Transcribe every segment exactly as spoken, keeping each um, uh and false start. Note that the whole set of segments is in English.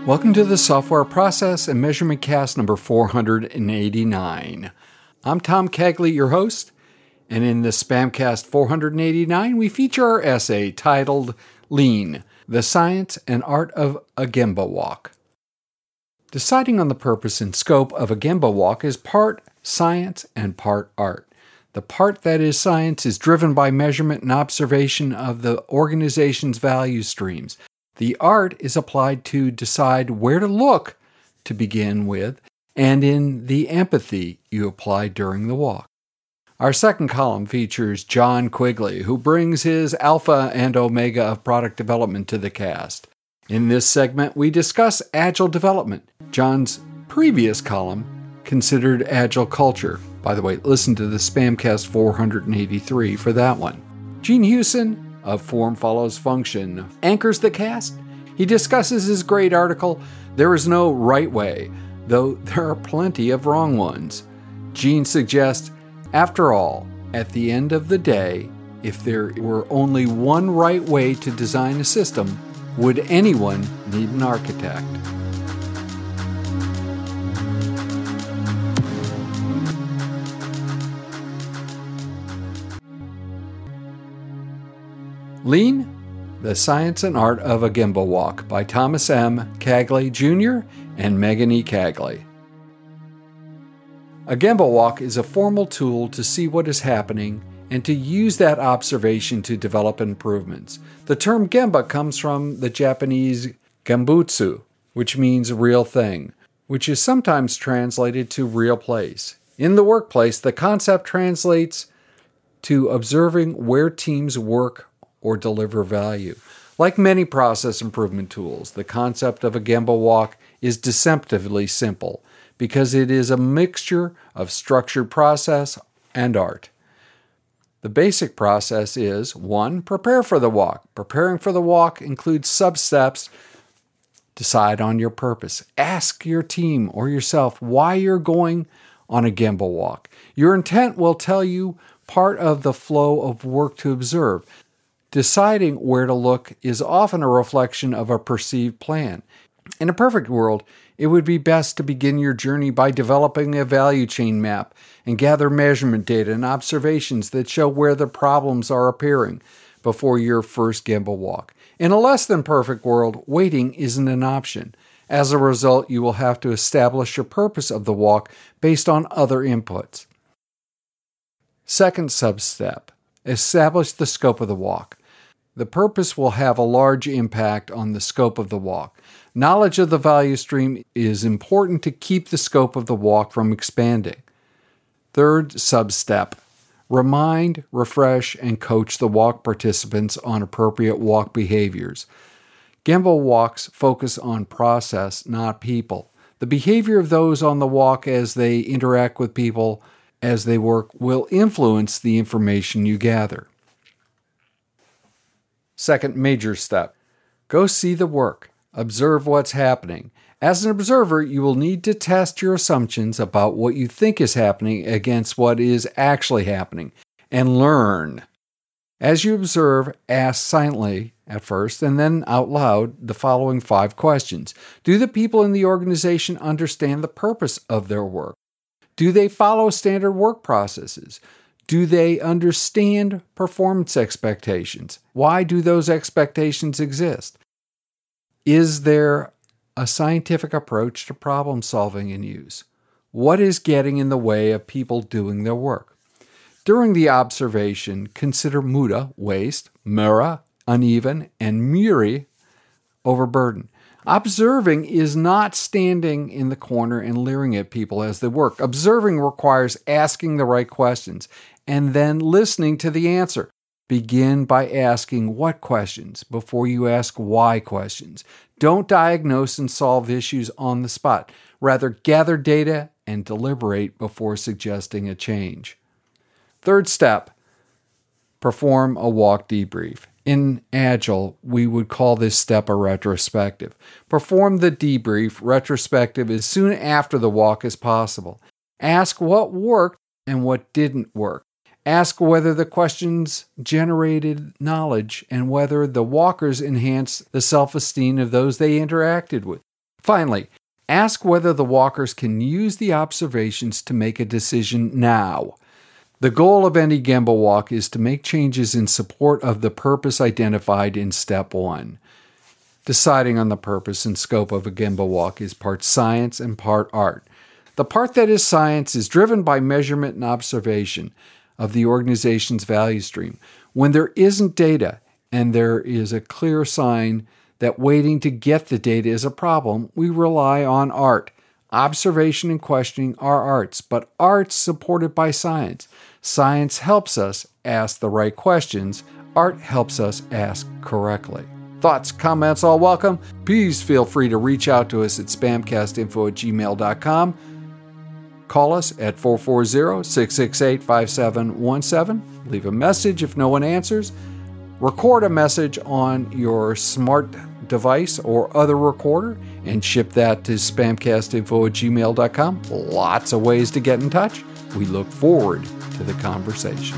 Welcome to the Software Process and Measurement Cast number four hundred eighty-nine. I'm Tom Cagley, your host, and in this Spamcast four hundred eighty-nine, we feature our essay titled Lean, the Science and Art of a Gemba Walk. Deciding on the purpose and scope of a Gemba Walk is part science and part art. The part that is science is driven by measurement and observation of the organization's value streams. The art is applied to decide where to look to begin with, and in the empathy you apply during the walk. Our second column features John Quigley, who brings his alpha and omega of product development to the cast. In this segment, we discuss agile development. John's previous column considered agile culture. By the way, listen to the Spamcast four hundred eighty-three for that one. Gene Hewson of Form Follows Function anchors the cast. He discusses his great article, There is No Right Way, though there are plenty of wrong ones. Gene suggests, after all, at the end of the day, if there were only one right way to design a system, would anyone need an architect? Lean, the Science and Art of a Gemba Walk by Thomas M. Cagley, Junior and Megan E. Cagley. A Gemba Walk is a formal tool to see what is happening and to use that observation to develop improvements. The term Gemba comes from the Japanese Gembutsu, which means real thing, which is sometimes translated to real place. In the workplace, the concept translates to observing where teams work or deliver value. Like many process improvement tools, the concept of a Gemba Walk is deceptively simple because it is a mixture of structured process and art. The basic process is, one, prepare for the walk. Preparing for the walk includes sub-steps. Decide on your purpose. Ask your team or yourself why you're going on a Gemba Walk. Your intent will tell you part of the flow of work to observe. Deciding where to look is often a reflection of a perceived plan. In a perfect world, it would be best to begin your journey by developing a value chain map and gather measurement data and observations that show where the problems are appearing before your first Gemba Walk. In a less than perfect world, waiting isn't an option. As a result, you will have to establish your purpose of the walk based on other inputs. Second sub-step, establish the scope of the walk. The purpose will have a large impact on the scope of the walk. Knowledge of the value stream is important to keep the scope of the walk from expanding. Third sub-step, remind, refresh, and coach the walk participants on appropriate walk behaviors. Gemba walks focus on process, not people. The behavior of those on the walk as they interact with people as they work will influence the information you gather. Second major step, go see the work. Observe what's happening. As an observer, you will need to test your assumptions about what you think is happening against what is actually happening, and learn. As you observe, ask silently at first and then out loud the following five questions. Do the people in the organization understand the purpose of their work? Do they follow standard work processes? Do they understand performance expectations? Why do those expectations exist? Is there a scientific approach to problem solving in use? What is getting in the way of people doing their work? During the observation, consider muda, waste, mura, uneven, and muri, overburden. Observing is not standing in the corner and leering at people as they work. Observing requires asking the right questions and then listening to the answer. Begin by asking what questions before you ask why questions. Don't diagnose and solve issues on the spot. Rather, gather data and deliberate before suggesting a change. Third step, perform a walk debrief. In Agile, we would call this step a retrospective. Perform the debrief retrospective as soon after the walk as possible. Ask what worked and what didn't work. Ask whether the questions generated knowledge and whether the walkers enhanced the self-esteem of those they interacted with. Finally, ask whether the walkers can use the observations to make a decision now. The goal of any Gemba walk is to make changes in support of the purpose identified in step one. Deciding on the purpose and scope of a Gemba walk is part science and part art. The part that is science is driven by measurement and observation of the organization's value stream. When there isn't data and there is a clear sign that waiting to get the data is a problem, we rely on art. Observation and questioning are arts, but arts supported by science. Science helps us ask the right questions. Art helps us ask correctly. Thoughts, comments, all welcome. Please feel free to reach out to us at spamcastinfo at gmail dot com. Call us at four four zero, six six eight, five seven one seven. Leave a message if no one answers. Record a message on your smart device or other recorder and ship that to spamcastinfo at gmail dot com. Lots of ways to get in touch. We look forward to the conversation.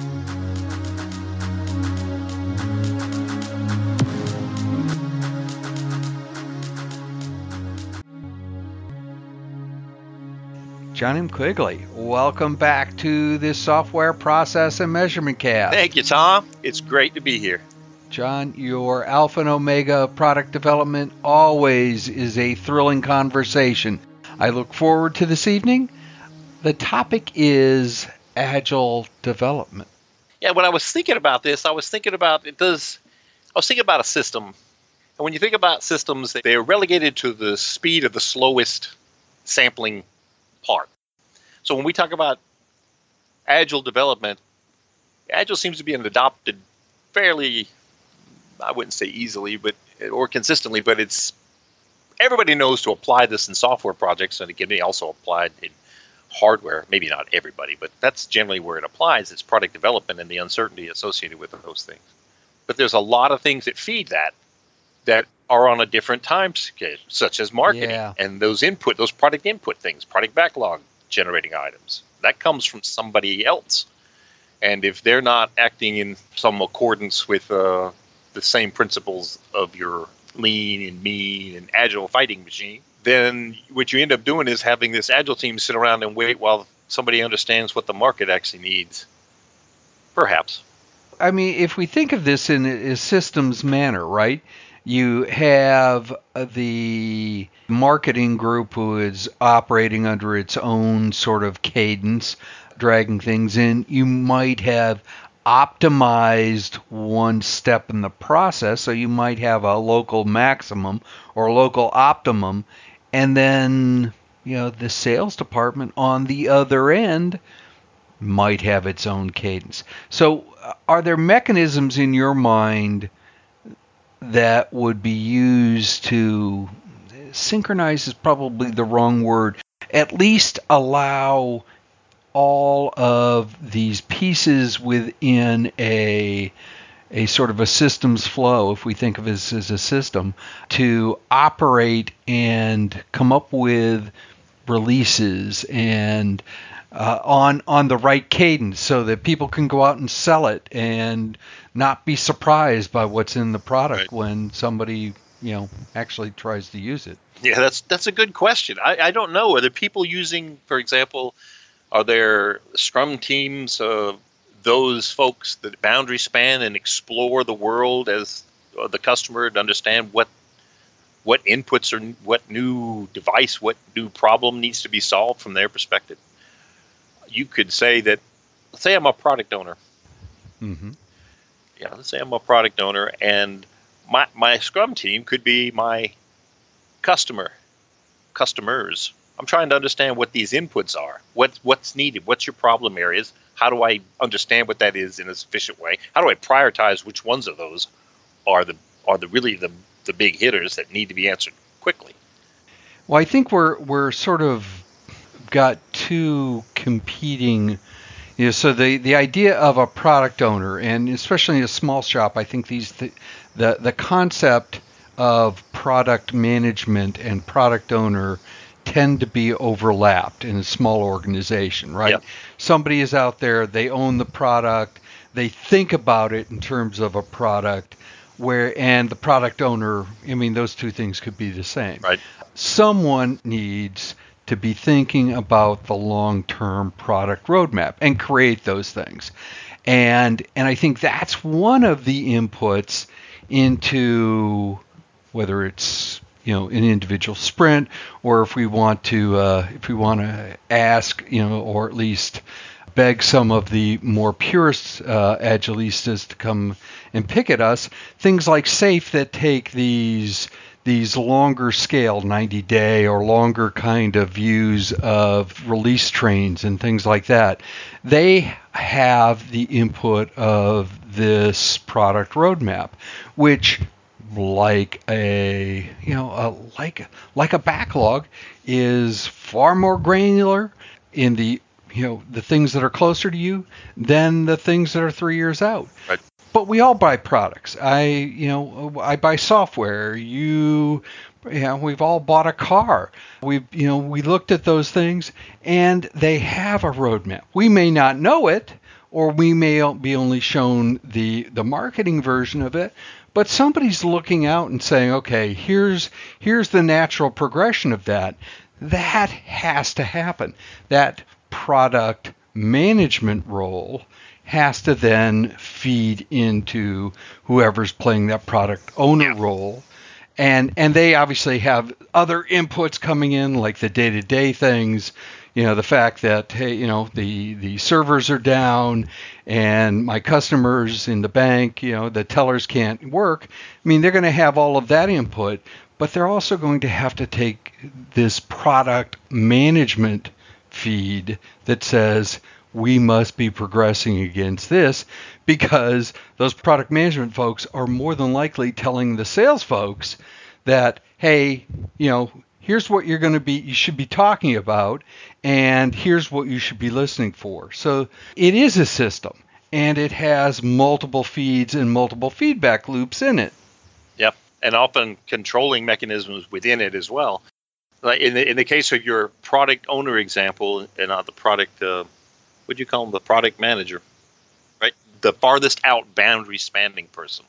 John M. Quigley, welcome back to this Software Process and Measurement Cast. Thank you, Tom. It's great to be here. John, your Alpha and Omega product development always is a thrilling conversation. I look forward to this evening. The topic is agile development. Yeah, when I was thinking about this, I was thinking about it does. I was thinking about a system, and when you think about systems, they are relegated to the speed of the slowest sampling part. So when we talk about agile development, agile seems to be an adopted fairly, I wouldn't say easily, but or consistently, but it's everybody knows to apply this in software projects, and it can be also applied in hardware. Maybe not everybody, but that's generally where it applies. It's product development and the uncertainty associated with those things. But there's a lot of things that feed that that are on a different time scale, such as marketing yeah. and those input, those product input things, product backlog generating items. That comes from somebody else. And if they're not acting in some accordance with uh, the same principles of your lean and mean and agile fighting machine, then what you end up doing is having this agile team sit around and wait while somebody understands what the market actually needs. Perhaps. I mean, if we think of this in a systems manner, right? You have the marketing group who is operating under its own sort of cadence, dragging things in. You might have optimized one step in the process, so you might have a local maximum or local optimum, and then, you know, the sales department on the other end might have its own cadence. So are there mechanisms in your mind that would be used to synchronize is probably the wrong word, at least allow all of these pieces within a a sort of a systems flow, if we think of this as a system, to operate and come up with releases and uh, on on the right cadence so that people can go out and sell it and not be surprised by what's in the product right. when somebody, you know, actually tries to use it. Yeah, that's that's a good question. I, I don't know. Are there people using, for example, are there Scrum teams of those folks that boundary span and explore the world as the customer to understand what what inputs or what new device, what new problem needs to be solved from their perspective? You could say that, let's say I'm a product owner. Mm-hmm. Yeah, let's say I'm a product owner, and my my Scrum team could be my customer, customers. I'm trying to understand what these inputs are. What what's needed? What's your problem areas? How do I understand what that is in a sufficient way? How do I prioritize which ones of those are the are the really the the big hitters that need to be answered quickly? Well, I think we're we're sort of got two competing. You know, so the, the idea of a product owner, and especially in a small shop, I think these the the, the concept of product management and product owner tend to be overlapped in a small organization, right? Yep. Somebody is out there, they own the product, they think about it in terms of a product. where and the product owner, I mean, those two things could be the same. Right. Someone needs to be thinking about the long-term product roadmap and create those things. And and I think that's one of the inputs into whether it's, you know, an individual sprint, or if we want to uh, if we want to ask, you know, or at least beg some of the more purist uh, agilistas to come and pick at us, things like SAFe that take these these longer scale ninety day or longer kind of views of release trains and things like that. They have the input of this product roadmap, which like a you know a, like like a backlog is far more granular in the you know the things that are closer to you than the things that are three years out. Right. But we all buy products. I, you know, I buy software. You, you know, we've all bought a car. We've, you know, we looked at those things, and they have a roadmap. We may not know it, or we may be only shown the the marketing version of it. But somebody's looking out and saying, okay, here's here's the natural progression of that. That has to happen. That product management role has to then feed into whoever's playing that product owner Yeah. role. And and they obviously have other inputs coming in, like the day-to-day things, you know, the fact that, hey, you know, the, the servers are down and my customers in the bank, you know, the tellers can't work. I mean, they're going to have all of that input, but they're also going to have to take this product management feed that says, we must be progressing against this, because those product management folks are more than likely telling the sales folks that, hey, you know, here's what you're going to be, you should be talking about, and here's what you should be listening for. So it is a system, and it has multiple feeds and multiple feedback loops in it. Yep, and often controlling mechanisms within it as well. Like in the in the case of your product owner example, and not the product. Uh, what do you call them? The product manager, right? The farthest out boundary spanning person.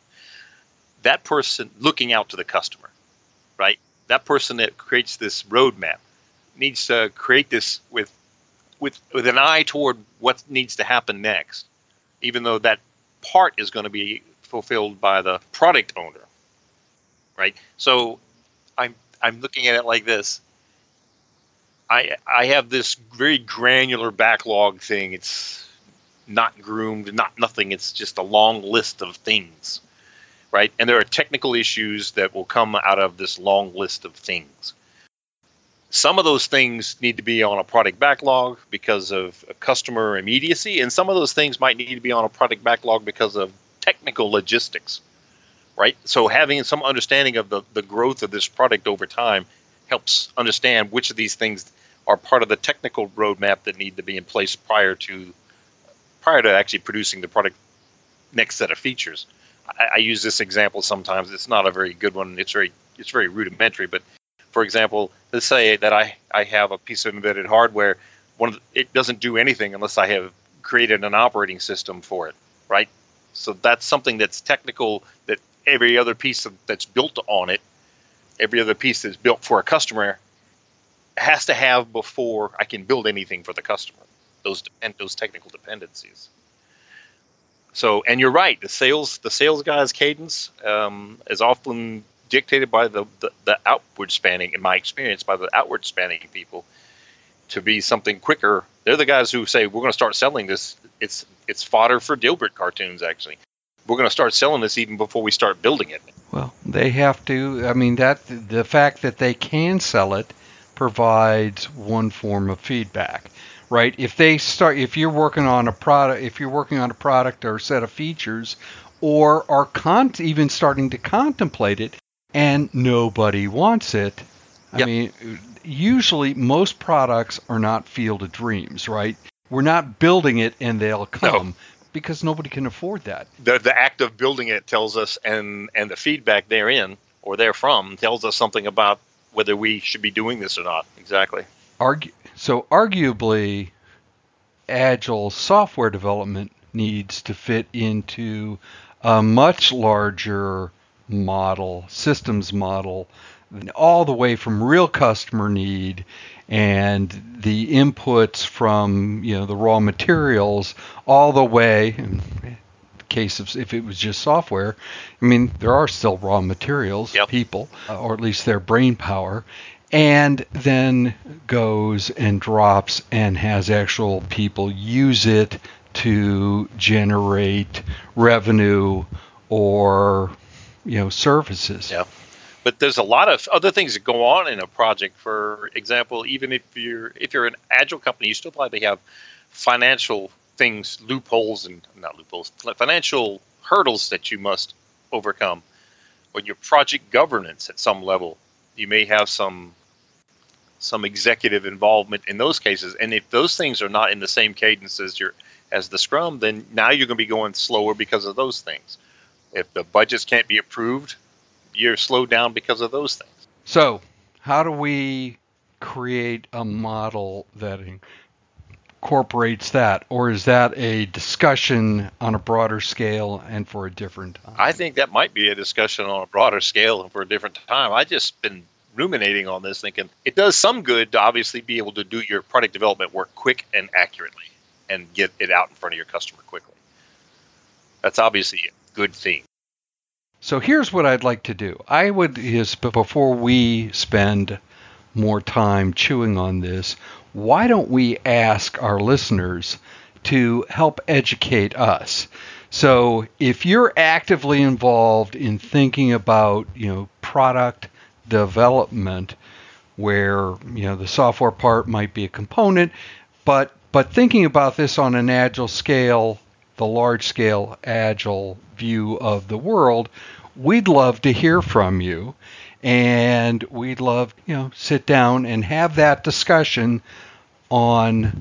That person looking out to the customer, right? That person that creates this roadmap needs to create this with, with, with an eye toward what needs to happen next, even though that part is going to be fulfilled by the product owner, right? So I'm, I'm looking at it like this. I I have this very granular backlog thing. It's not groomed, not nothing. It's just a long list of things, right? And there are technical issues that will come out of this long list of things. Some of those things need to be on a product backlog because of customer immediacy, and some of those things might need to be on a product backlog because of technical logistics, right? So having some understanding of the, the growth of this product over time helps understand which of these things are part of the technical roadmap that need to be in place prior to prior to actually producing the product next set of features. I, I use this example sometimes. It's not a very good one. It's very it's very rudimentary. But for example, let's say that I, I have a piece of embedded hardware. One of the, it doesn't do anything unless I have created an operating system for it, right? So that's something that's technical that every other piece of, that's built on it, every other piece that's built for a customer has to have before I can build anything for the customer, those and those technical dependencies. So, and you're right, the sales the sales guy's cadence um, is often dictated by the, the, the outward spanning, in my experience, by the outward spanning people to be something quicker. They're the guys who say, we're going to start selling this. It's, it's fodder for Dilbert cartoons, actually. We're going to start selling this even before we start building it. Well, they have to. I mean, that the fact that they can sell it provides one form of feedback, right? If they start, if you're working on a product, if you're working on a product or a set of features, or are con- even starting to contemplate it, and nobody wants it, I Yep. mean, usually most products are not Field of Dreams, right? We're not building it and they'll come. No. Because nobody can afford that. The the act of building it tells us, and, and the feedback therein or therefrom tells us something about whether we should be doing this or not. Exactly. Argu- so arguably, agile software development needs to fit into a much larger model, systems model, all the way from real customer need and the inputs from, you know, the raw materials all the way, in the case of if it was just software, I mean, there are still raw materials, yep. people, or at least their brain power, and then goes and drops and has actual people use it to generate revenue or, you know, services. Yeah. But there's a lot of other things that go on in a project. For example, even if you're if you're an agile company, you still probably have financial things, loopholes and not loopholes, financial hurdles that you must overcome. Or your project governance at some level, you may have some some executive involvement in those cases. And if those things are not in the same cadence as your as the Scrum, then now you're going to be going slower because of those things. If the budgets can't be approved, you're slowed down because of those things. So how do we create a model that incorporates that? Or is that a discussion on a broader scale and for a different time? I think that might be a discussion on a broader scale and for a different time. I've just been ruminating on this, thinking it does some good to obviously be able to do your product development work quick and accurately and get it out in front of your customer quickly. That's obviously a good thing. So here's what I'd like to do. I would, is before we spend more time chewing on this, why don't we ask our listeners to help educate us? So if you're actively involved in thinking about, you know, product development, where, you know, the software part might be a component, but but thinking about this on an agile scale, the large scale agile view of the world, we'd love to hear from you, and we'd love, you know, sit down and have that discussion on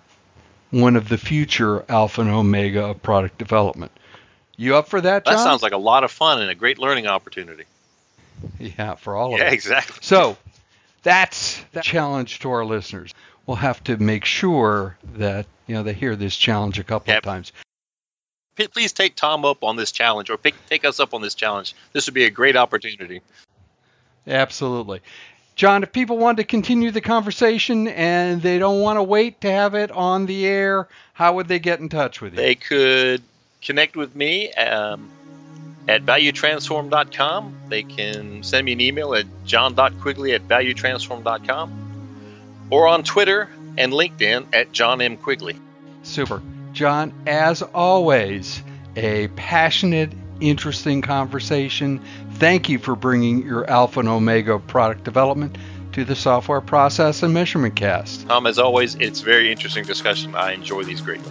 one of the future alpha and omega of product development. You up for that, John? That sounds like a lot of fun and a great learning opportunity. Yeah, for all of yeah, us. Yeah, exactly. So that's the challenge to our listeners. We'll have to make sure that, you know, they hear this challenge a couple yep. of times. Please take Tom up on this challenge, or pick, take us up on this challenge. This would be a great opportunity. Absolutely. John, if people want to continue the conversation and they don't want to wait to have it on the air, how would they get in touch with you? They could connect with me um, at value transform dot com. They can send me an email at john dot quigley at value transform dot com, or on Twitter and LinkedIn at John M. Quigley. Super. John, as always, a passionate, interesting conversation. Thank you for bringing your alpha and omega product development to the Software Process and Measurement Cast. Tom, as always, it's a very interesting discussion. I enjoy these greatly.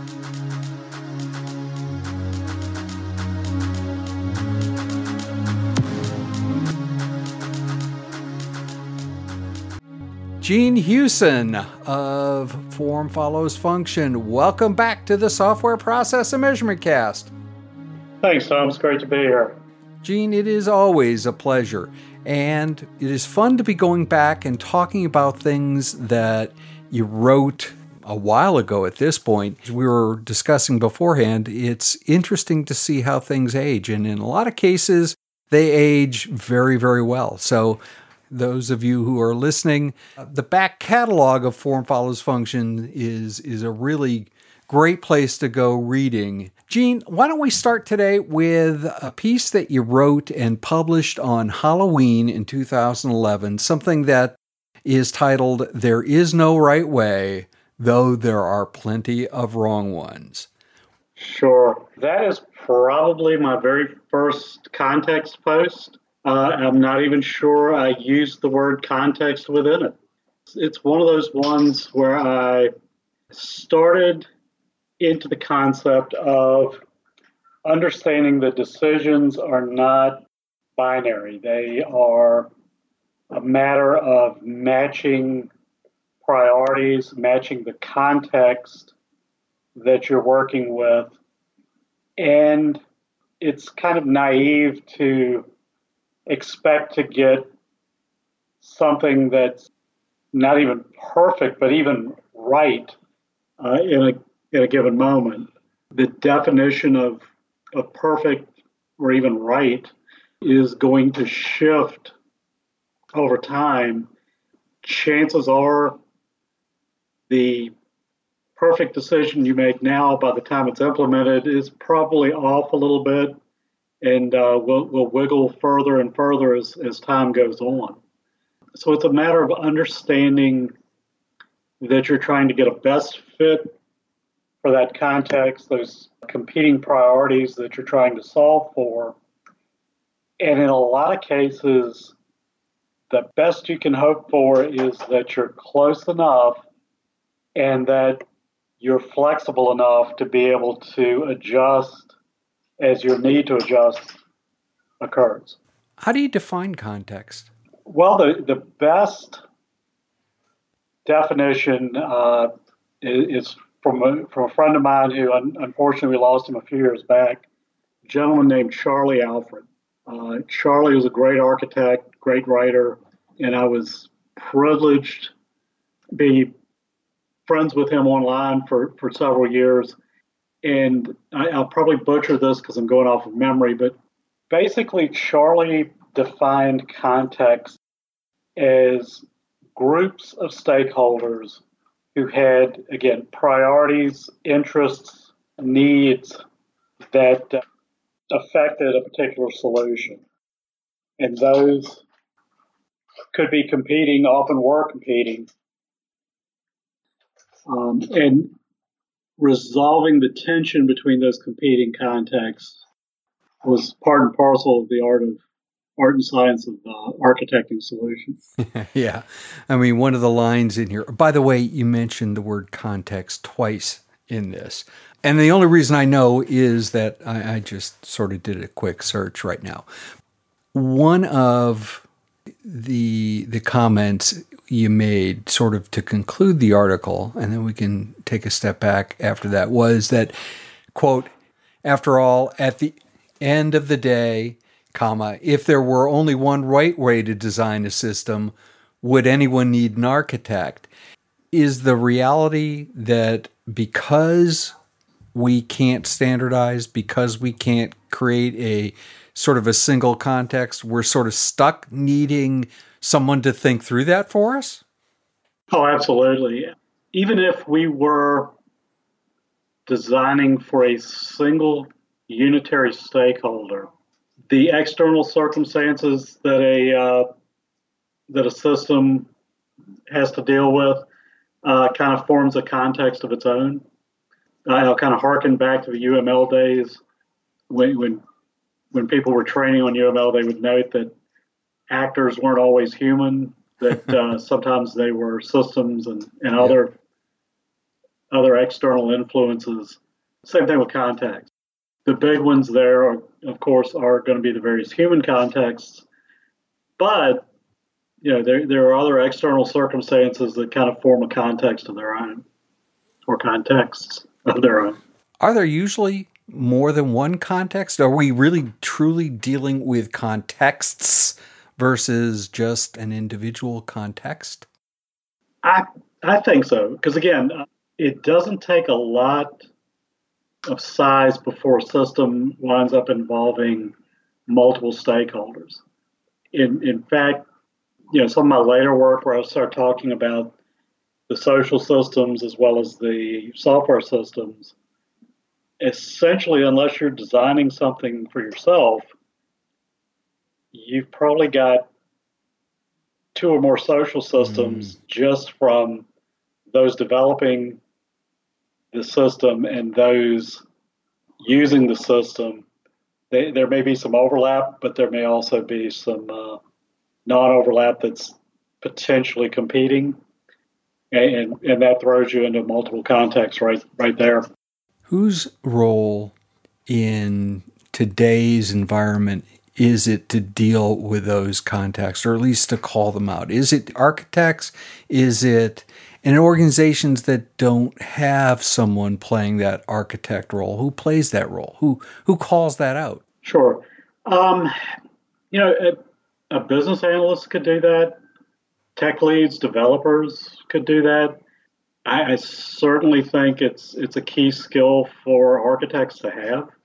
Gene Hewson of Form Follows Function. Welcome back to the Software Process and Measurement Cast. Thanks, Tom. It's great to be here. Gene, it is always a pleasure. And it is fun to be going back and talking about things that you wrote a while ago at this point. As we were discussing beforehand, it's interesting to see how things age. And in a lot of cases, they age very, very well. So those of you who are listening, the back catalog of Form Follows Function is, is a really great place to go reading. Gene, why don't we start today with a piece that you wrote and published on Halloween in two thousand eleven, something that is titled, There Is No Right Way, Though There Are Plenty of Wrong Ones. Sure. That is probably my very first context post. Uh, I'm not even sure I used the word context within it. It's one of those ones where I started into the concept of understanding that decisions are not binary. They are a matter of matching priorities, matching the context that you're working with. And it's kind of naive to expect to get something that's not even perfect, but even right uh, in a in a given moment. The definition of of perfect or even right is going to shift over time. Chances are the perfect decision you make now, by the time it's implemented, is probably off a little bit, and uh, will will wiggle further and further as, as time goes on. So it's a matter of understanding that you're trying to get a best fit for that context, those competing priorities that you're trying to solve for. And in a lot of cases, the best you can hope for is that you're close enough and that you're flexible enough to be able to adjust as your need to adjust occurs. How do you define context? Well, the, the best definition uh, is, is from a, from a friend of mine who, un, unfortunately, we lost him a few years back, a gentleman named Charlie Alfred. Uh, Charlie was a great architect, great writer, and I was privileged to be friends with him online for, for several years. And I, I'll probably butcher this because I'm going off of memory, but basically Charlie defined context as groups of stakeholders who had, again, priorities, interests, needs that uh, affected a particular solution. And those could be competing, often were competing. Um, and resolving the tension between those competing contexts was part and parcel of the art of art and science of uh, architecting solutions. Yeah. I mean, one of the lines in here, by the way, you mentioned the word context twice in this. And the only reason I know is that I, I just sort of did a quick search right now. One of the the comments you made sort of to conclude the article, and then we can take a step back after that, was that, quote, after all, at the end of the day, comma, if there were only one right way to design a system, would anyone need an architect? Is the reality that because we can't standardize, because we can't create a sort of a single context, we're sort of stuck needing someone to think through that for us? Oh, absolutely. Even if we were designing for a single unitary stakeholder, the external circumstances that a uh, that a system has to deal with uh, kind of forms a context of its own. Uh, I'll kind of harken back to the U M L days when when when people were training on U M L. They would note that actors weren't always human, that uh, sometimes they were systems and, and yeah. other other external influences. Same thing with context. The big ones there, are, of course, are going to be the various human contexts, but you know there there are other external circumstances that kind of form a context of their own, or contexts of their own. Are there usually more than one context? Are we really truly dealing with contexts versus just an individual context? I I think so, because again, it doesn't take a lot of size before a system winds up involving multiple stakeholders. In in fact, you know, some of my later work where I start talking about the social systems as well as the software systems, essentially, unless you're designing something for yourself, you've probably got two or more social systems mm. just from those developing the system and those using the system. They, there may be some overlap, but there may also be some uh, non-overlap that's potentially competing, and, and that throws you into multiple contexts right right there. Whose role in today's environment is it to deal with those contexts, or at least to call them out? Is it architects? Is it in organizations that don't have someone playing that architect role? Who plays that role? Who who calls that out? Sure. Um, you know, a, a business analyst could do that. Tech leads, developers could do that. I, I certainly think it's it's a key skill for architects to have.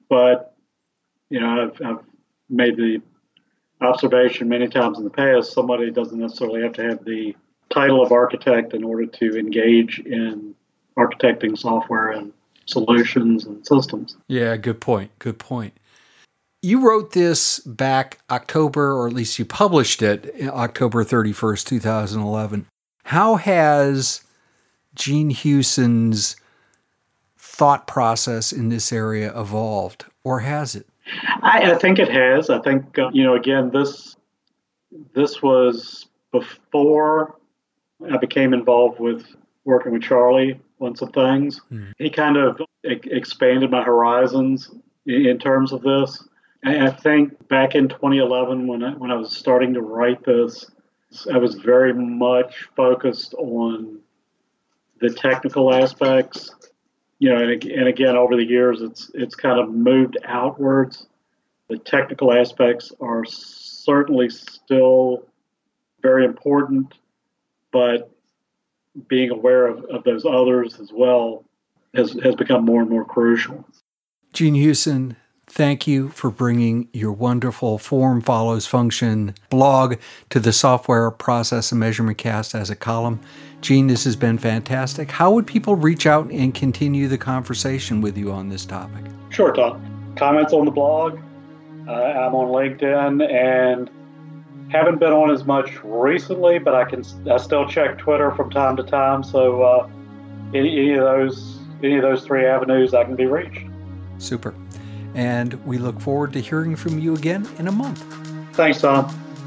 but, you know, I've, I've made the observation many times in the past, somebody doesn't necessarily have to have the title of architect in order to engage in architecting software and solutions and systems. Yeah, good point. Good point. You wrote this back October, or at least you published it October thirty-first, twenty eleven. How has Gene Hughson's thought process in this area evolved, or has it? I, I think it has. I think, uh, you know, again, this this was before I became involved with working with Charlie on some things. Mm-hmm. He kind of e- expanded my horizons in, in terms of this. And I think back in twenty eleven, when I, when I was starting to write this, I was very much focused on the technical aspects. You know, and, and again, over the years, it's it's kind of moved outwards. The technical aspects are certainly still very important, but being aware of, of those others as well has, has become more and more crucial. Gene Hughson, thank you for bringing your wonderful Form Follows Function blog to the Software Process and Measurement Cast as a column. Gene, this has been fantastic. How would people reach out and continue the conversation with you on this topic? Sure, Tom. Comments on the blog. Uh, I'm on LinkedIn and haven't been on as much recently, but I can I still check Twitter from time to time. So uh, any, any of those any of those three avenues, I can be reached. Super. And we look forward to hearing from you again in a month. Thanks, Tom.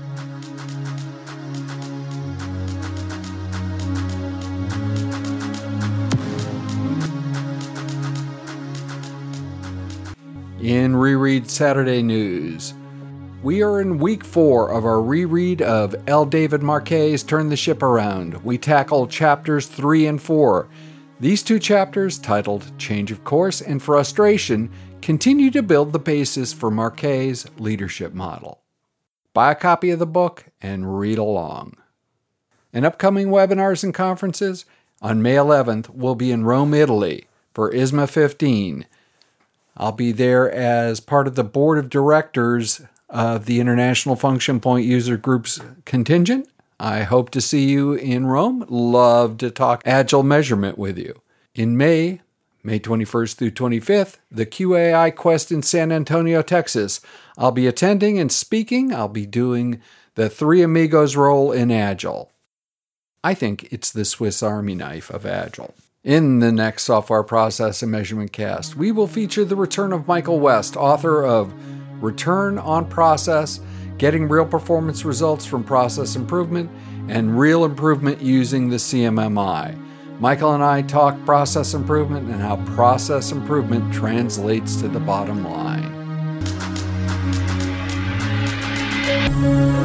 In Reread Saturday News, we are in week four of our reread of L. David Marquet's Turn the Ship Around. We tackle chapters three and four. These two chapters, titled Change of Course and Frustration, continue to build the basis for Marquet's leadership model. Buy a copy of the book and read along. In upcoming webinars and conferences, on May eleventh, we'll be in Rome, Italy for I S M A fifteen. I'll be there as part of the board of directors of the International Function Point User Group's contingent. I hope to see you in Rome. Love to talk agile measurement with you. In May, May twenty-first through twenty-fifth, the Q A I Quest in San Antonio, Texas. I'll be attending and speaking. I'll be doing the Three Amigos role in Agile. I think it's the Swiss Army knife of Agile. In the next Software Process and Measurement Cast, we will feature the return of Michael West, author of Return on Process, Getting Real Performance Results from Process Improvement, and Real Improvement Using the C M M I. Michael and I talk process improvement and how process improvement translates to the bottom line.